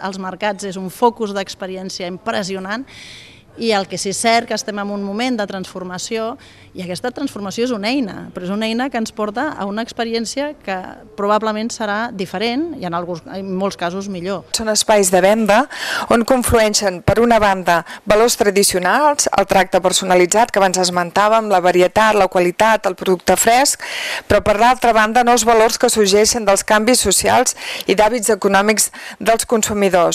als mercats és un focus d'experiència impressionant, i el que sí és cert que estem en un moment de transformació, i aquesta transformació és una eina, però és una eina que ens porta a una experiència que probablement serà diferent i en molts casos millor. Són espais de venda on conflueixen, per una banda, valors tradicionals, el tracte personalitzat que abans esmentàvem, la varietat, la qualitat, el producte fresc, però per l'altra banda nous valors que sorgeixen dels canvis socials i d'hàbits econòmics dels consumidors.